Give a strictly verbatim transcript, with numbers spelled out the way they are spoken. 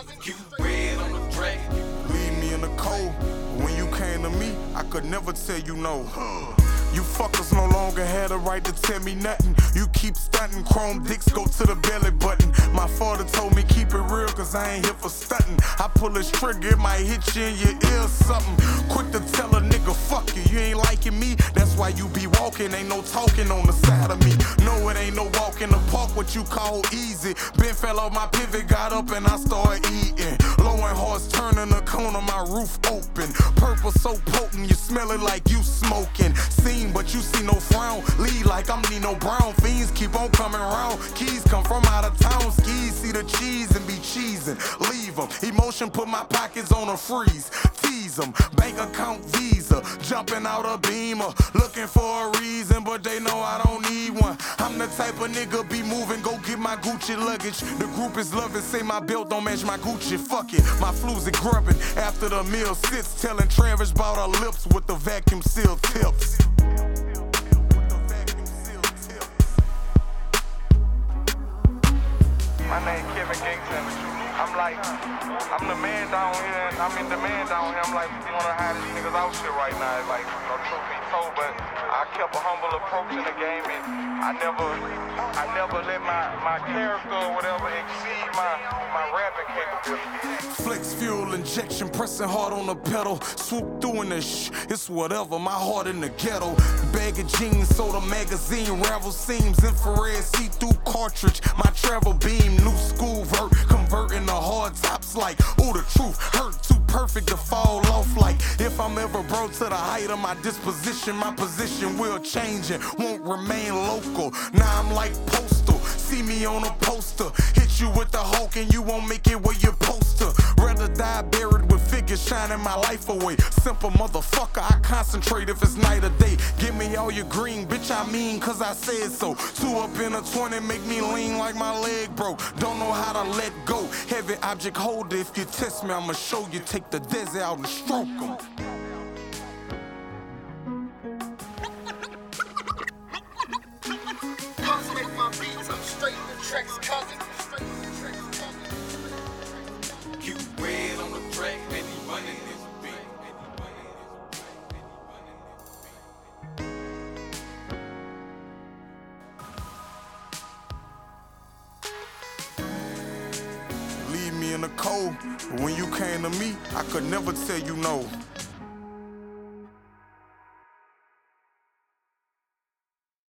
You red on the track. Leave me in the cold. When you came to me, I could never tell you no. You fuckers no longer had a right to tell me nothing. You keep stunting, chrome dicks go to the belly button. My father told me keep it real, cause I ain't here for stunting. I pull this trigger, it might hit you in your ear or something. Quick to tell a nigga, fuck you, you ain't liking me. That's why you be walking, ain't no talking on the side of me. No, it ain't no walk in the park, what you call easy. Ben fell off my pivot, got up and I started eating. Low and horse turning the corner, my roof open. Purple so potent, you smell it like you smoking. Seen but you see no frown, lead like I'm Nino Brown. Fiends keep on coming around, keys come from out of town. Skis see the cheese and be cheesing, leave them. Emotion put my pockets on a freeze, tease them. Bank account Visa, jumping out a Beamer, looking for a reason, but they know I don't need one. I'm the type of nigga be moving, go get my Gucci luggage. The group is loving, say my belt don't match my Gucci, fuck it. My flues are grubbing, after the meal sits, telling Travis about her lips with the vacuum seal tips. My name Kevin Gates and I'm like, I'm the man down here and I'm in demand down here. I'm like one of the hottest niggas out here right now. It's like, you know, truth be told, but I kept a humble approach in the game and I never, I never let my, my character or whatever exceed my, my rapping capability. Flex fuel injection, pressing hard on the pedal. Swoop through in this sh, it's whatever, my heart in the ghetto. Bag of jeans, soda magazine, ravel seams, infrared see-through cartridge. My travel beam, new school vert, converting the hard tops like, ooh, the truth hurt, too perfect to fall off like. If I'm ever brought to the height of my disposition, my position will change and won't remain local. Now I'm like postal, see me on a poster, hit you with the Hulk and you won't make it where you're poster. Rather die buried with figures shining my life away. Simple motherfucker, I concentrate if it's night or day. Give me all your green, bitch, I mean, cause I said so. Two up in a twenty make me lean like my leg broke. Don't know how to let go. Heavy object holder, if you test me, I'ma show you. Take the desert out and stroke 'em. You red on the track, and he running this beat. Leave me in the cold. When you came to me, I could never tell you no.